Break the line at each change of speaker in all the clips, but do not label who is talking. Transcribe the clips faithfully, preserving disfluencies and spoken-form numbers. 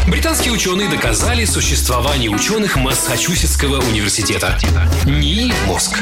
Британские ученые доказали существование ученых Массачусетского университета. НИИ «Мозг».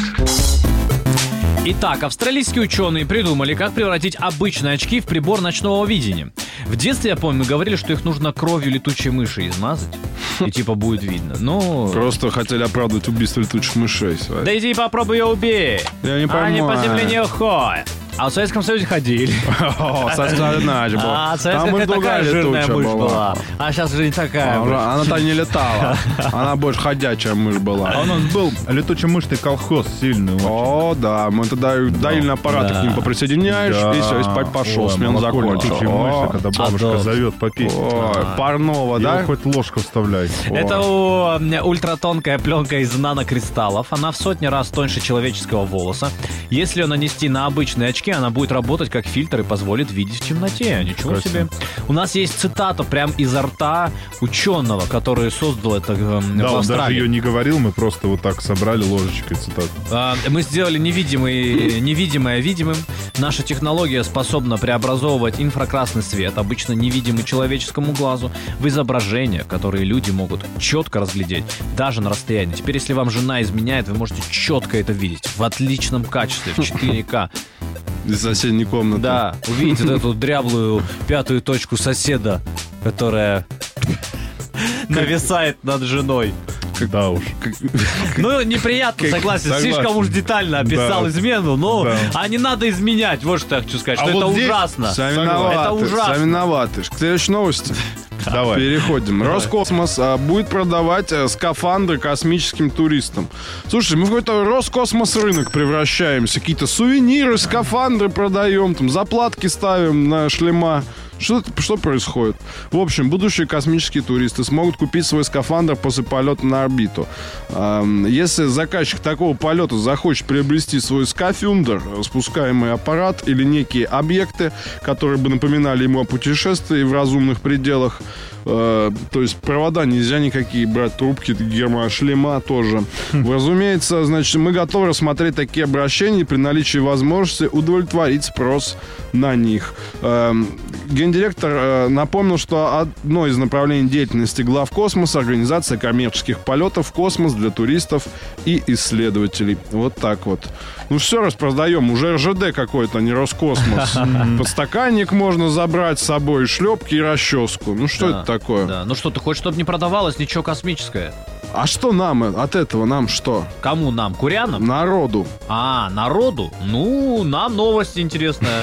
Итак, австралийские ученые придумали, как превратить обычные очки в прибор ночного видения. В детстве, я помню, мы говорили, что их нужно кровью летучей мыши измазать, и типа будет видно. Ну...
Просто хотели оправдать убийство летучих мышей.
Да иди попробуй ее убей.
Я не понимаю.
Они по земле не ходят. А в Советском Союзе ходили.
О, Советском иначе было.
А, Советская такая жирная мышь была. А сейчас уже не такая.
Она-то не летала. Она больше ходячая мышь была.
А у нас был летучий-мышный колхоз сильный очень.
О, да. Мы тогда доильный аппарат к ним поприсоединяешь, и все, и спать пошел. Смена закончилась.
Летучая мышь, когда бабушка зовет попить.
Парного, да?
Хоть ложку вставляй.
Это ультратонкая пленка из нанокристаллов. Она в сотни раз тоньше человеческого волоса. Если ее нанести на обычные очки, она будет работать как фильтр и позволит видеть в темноте. Ничего Красиво. себе. У нас есть цитата прям изо рта ученого, который создал это э,
да,
в
он
Австралии.
даже ее не говорил, мы просто вот так собрали ложечкой цитату.
А, мы сделали невидимый, невидимое видимым. Наша технология способна преобразовывать инфракрасный свет, обычно невидимый человеческому глазу, в изображения, которые люди могут четко разглядеть, даже на расстоянии. Теперь, если вам жена изменяет, вы можете четко это видеть в отличном качестве, в четыре ка.
Из соседней комнаты.
Да, увидеть вот эту дряблую пятую точку соседа, которая нависает над женой.
Да уж.
Ну, неприятно, согласен.
Согласен.
Слишком уж детально описал
Да.
измену, но
Да.
а не надо изменять. Вот что я хочу сказать, что
А
это
вот здесь
ужасно.
Сами виноваты,
Это ужасно.
сами виноваты. К следующей новости.
Давай.
Переходим. Роскосмос а, будет продавать а, скафандры космическим туристам. Слушай, мы в какой-то Роскосмос рынок превращаемся. Какие-то сувениры, скафандры продаем, там заплатки ставим на шлема. Что, что происходит? В общем, будущие космические туристы смогут купить свой скафандр после полета на орбиту. Если заказчик такого полета захочет приобрести свой скафюндер, спускаемый аппарат или некие объекты, которые бы напоминали ему о путешествии в разумных пределах, то есть провода нельзя никакие брать, трубки, гермошлема тоже. Разумеется, значит, мы готовы рассмотреть такие обращения при наличии возможности удовлетворить спрос на них. Гендиректор э, напомнил, что одно из направлений деятельности глав космоса — организация коммерческих полетов в космос для туристов и исследователей. Вот так вот. Ну все, распродаем. Уже эр жэ дэ какой-то, не Роскосмос. Подстаканник можно забрать с собой, шлепки и расческу. Ну что это такое?
Да. Ну что, ты хочешь, чтобы не продавалось ничего космическое?
А что нам от этого? Нам что?
Кому нам? Курянам?
Народу.
А, народу? Ну, нам новость интересная.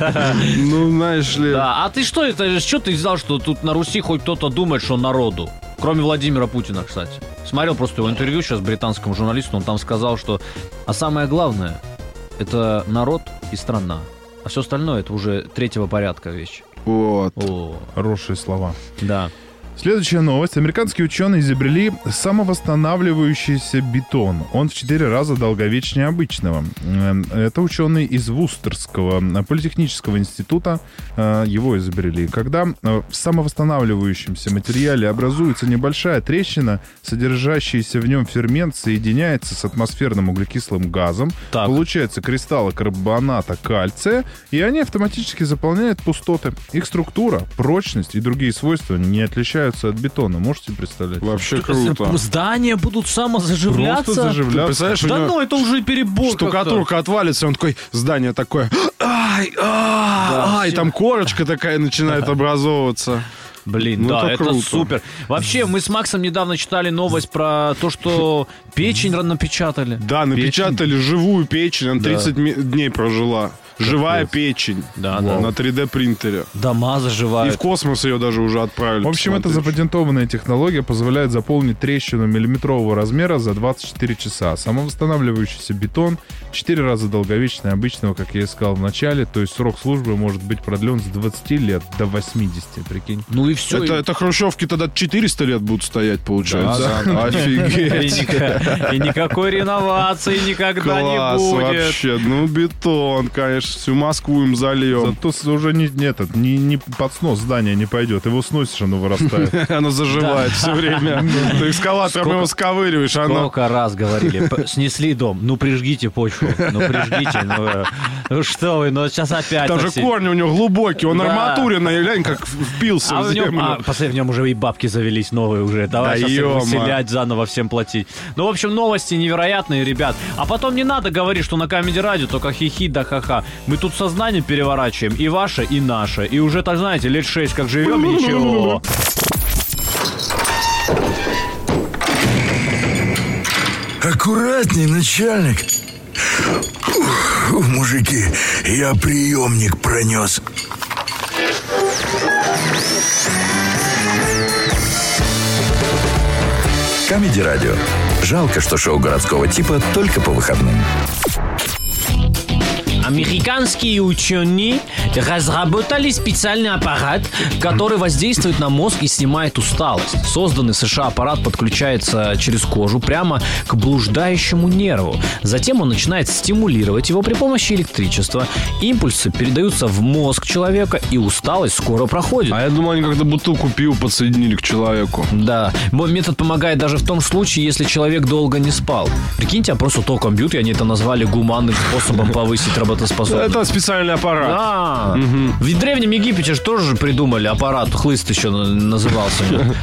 Ну, знаешь ли...
Да, а ты что это? Что ты взял, что тут на Руси хоть кто-то думает, что народу? Кроме Владимира Путина, кстати. Смотрел просто его интервью сейчас британскому журналисту, он там сказал, что... А самое главное, это народ и страна. А все остальное, это уже третьего порядка вещи.
Вот.
О,
Хорошие слова.
да.
Следующая новость. Американские ученые изобрели самовосстанавливающийся бетон. Он в четыре раза долговечнее обычного. Это ученые из Вустерского политехнического института его изобрели. Когда в самовосстанавливающемся материале образуется небольшая трещина, содержащийся в нем фермент соединяется с атмосферным углекислым газом,
Так.
получается кристаллы карбоната кальция, и они автоматически заполняют пустоты. Их структура, прочность и другие свойства не отличаются от бетона. Можете представлять?
Вообще круто.
Здания будут самозаживляться?
Просто заживляться.
Ты представляешь, у
Да
него
ну, это уже перебор.
штукатурка отвалится, он такой, здание такое, ай, а, ай, там корочка такая начинает образовываться.
Блин,
Ну,
да,
это
это
круто.
супер. Вообще, мы с Максом недавно читали новость про то, что печень напечатали.
Да, напечатали живую печень, она
Да.
тридцать ми- дней прожила. Живая печень.
Да,
Вот.
да.
На три дэ принтере.
Дома
И
заживают.
в космос ее даже уже отправили.
В общем, эта
посмотреть.
запатентованная технология позволяет заполнить трещину миллиметрового размера за двадцать четыре часа. Самовосстанавливающийся бетон в четыре раза долговечнее обычного, как я и сказал в начале. То есть срок службы может быть продлен с двадцати лет до восьмидесяти, прикинь.
Ну и все.
Это, это хрущевки тогда четыреста лет будут стоять, получается.
Да, да.
Офигеть.
И, ника- и никакой реновации никогда
Класс
не будет.
вообще. Ну, бетон, конечно. знаешь, всю Москву им зальем.
Зато уже не, не, этот, не, не под снос здания не пойдет. Его сносишь, оно вырастает.
Оно заживает все время. Ты эскалатором его сковыриваешь, оно...
Сколько раз говорили, снесли дом, ну прижгите почву, ну прижгите, ну, ну что вы, ну сейчас опять...
Там же корни у него глубокие, он
Да.
арматуренный, глянь, как впился
А
в
в нем,
землю.
а, посмотри, в нем уже и бабки завелись новые уже. Давай
Да
сейчас их
ё-мо.
выселять, заново всем платить. Ну, в общем, новости невероятные, ребят. А потом не надо говорить, что на Comedy Radio только хихи да ха-ха. Мы тут сознание переворачиваем, и ваше, и наше. И уже, так знаете, лет шесть как живем, и ничего.
Аккуратней, начальник. Ух, мужики, я приемник пронес. Comedy Radio. Жалко, что шоу городского типа только по выходным.
Американские ученые разработали специальный аппарат, который воздействует на мозг и снимает усталость. Созданный в США аппарат подключается через кожу прямо к блуждающему нерву. Затем он начинает стимулировать его при помощи электричества. Импульсы передаются в мозг человека, и усталость скоро проходит.
А я думал, они как-то бутылку пива подсоединили к человеку.
Да, мой метод помогает даже в том случае, если человек долго не спал. Прикиньте, а просто током бьют, и они это назвали гуманным способом повысить работоспособность.
Это специальный аппарат.
Да. В Древнем Египте же тоже придумали аппарат, хлыст еще назывался.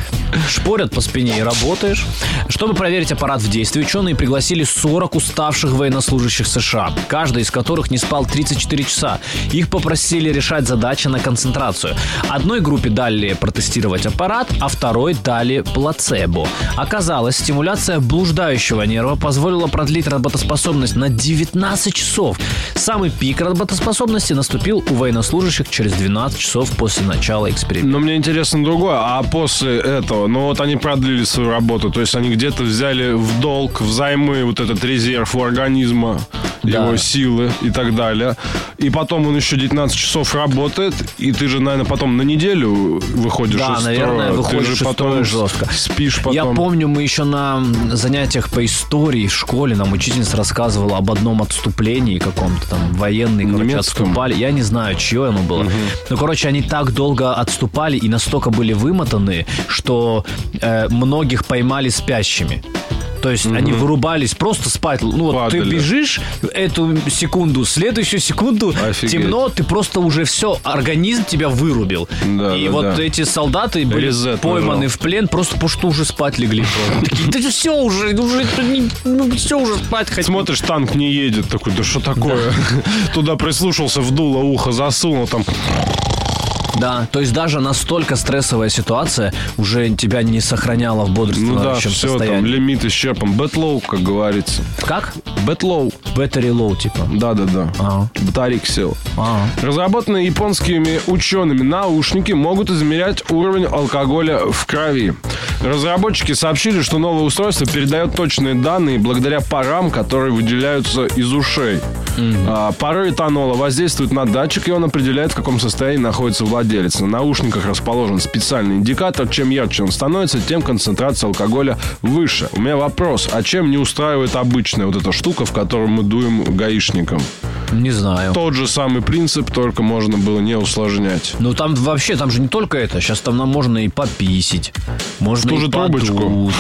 Шпорят по спине и работаешь. Чтобы проверить аппарат в действии, ученые пригласили сорок уставших военнослужащих США, каждый из которых не спал тридцать четыре часа. Их попросили решать задачи на концентрацию. Одной группе дали протестировать аппарат, а второй дали плацебо. Оказалось, стимуляция блуждающего нерва позволила продлить работоспособность на девятнадцать часов. Самый пик работоспособности наступил у военнослужащих через двенадцать часов после начала эксперимента.
Но мне интересно другое. А после этого, ну вот они продлили свою работу, то есть они где-то взяли в долг, взаймы вот этот резерв у организма,
Да.
его силы и так далее. И потом он еще девятнадцать часов работает, и ты же, наверное, потом на неделю выходишь
Да,
из
наверное,
строя.
выходишь
ты
из
же потом
строя жестко.
спишь потом.
Я помню, мы еще на занятиях по истории в школе нам учительница рассказывала об одном отступлении каком-то там, военные, короче,
Немецком?
отступали. Я не знаю, чье оно было. Но, короче, они так долго отступали и настолько были вымотаны, что э, многих поймали спящими. То есть угу. они вырубались просто спать. Ну вот ты бежишь эту секунду, следующую секунду
Офигеть.
темно, ты просто уже все, организм тебя вырубил.
Да,
и
да,
вот
да.
эти солдаты были
Резет
пойманы
нажал.
в плен, просто потому что уже спать легли. Такие, да все уже, уже ну, все уже спать хотим.
Смотришь, танк не едет, такой, да что такое? Туда прислушался, в дуло ухо засунул, там...
Да, то есть даже настолько стрессовая ситуация уже тебя не сохраняла в
Ну да,
бодрствующем
все, там,
состоянии.
лимит исчерпан. Бэтлоу, как говорится.
Как?
Бэтлоу.
Battery low, типа.
Да-да-да.
Ага.
Батарейка села.
Ага.
Разработанные японскими учеными наушники могут измерять уровень алкоголя в крови. Разработчики сообщили, что новое устройство передает точные данные благодаря парам, которые выделяются из ушей. Mm-hmm. А, пары этанола воздействуют на датчик, и он определяет, в каком состоянии находится владелец. На наушниках расположен специальный индикатор. Чем ярче он становится, тем концентрация алкоголя выше. У меня вопрос. А чем не устраивает обычная вот эта штука, в которую мы дуем гаишникам?
Не знаю.
Тот же самый принцип, только можно было не усложнять.
Ну там вообще, там же не только это. Сейчас там нам можно и пописить. Можно
Ту
и
же
подуть.
трубочку.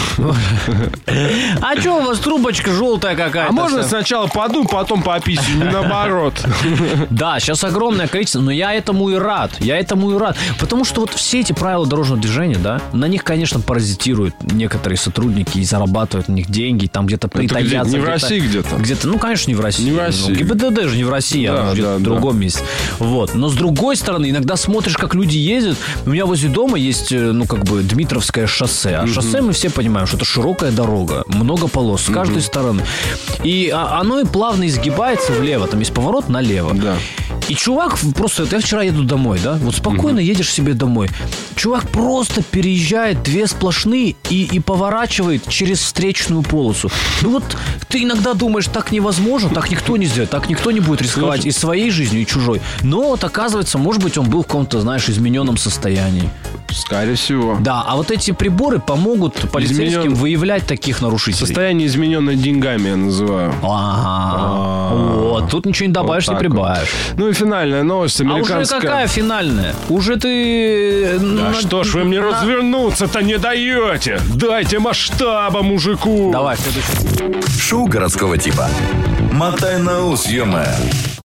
А что у вас трубочка желтая какая-то?
А можно сначала подум, потом пописать, не наоборот.
Да, сейчас огромное количество, но я этому и рад. Я этому и рад. Потому что вот все эти правила дорожного движения, да, на них, конечно, паразитируют некоторые сотрудники и зарабатывают на них деньги, там где-то притаятся.
где-то не в
где-то-
России где-то.
Где-то, ну, конечно, не в России.
Не в России.
Ну, ГИБДД же не в России,
Да,
а где-то
да,
в
да.
другом месте. Вот. Но с другой стороны, иногда смотришь, как люди ездят. У меня возле дома есть, э, ну, как бы, Дмитровское шоссе. А шоссе мы все понимаем, что это широкая дорога, много полос с каждой стороны. И а, оно и плавно изгибается влево, там есть поворот налево.
Да.
И чувак просто... Я вчера еду домой, да? Вот спокойно едешь себе домой. Чувак просто переезжает две сплошные и, и поворачивает через встречную полосу. Ну вот ты иногда думаешь, так невозможно, так никто не сделает, так никто не будет рисковать и своей жизнью, и чужой. Но вот оказывается, может быть, он был в каком-то, знаешь, измененном состоянии.
Скорее всего.
Да, а вот эти приборы помогут полицейским
Изменен-
выявлять таких нарушителей.
Состояние, измененное деньгами, я называю.
Ага. Вот, тут ничего не добавишь,
Вот
не
так
прибавишь.
Ну и финальная новость.
А уже
Американская...
какая финальная? Уже ты...
Да что ж вы мне развернуться-то не даете? Дайте масштаба мужику.
Давай, следующий.
Шоу городского типа. Мотай на ус, ё-моё.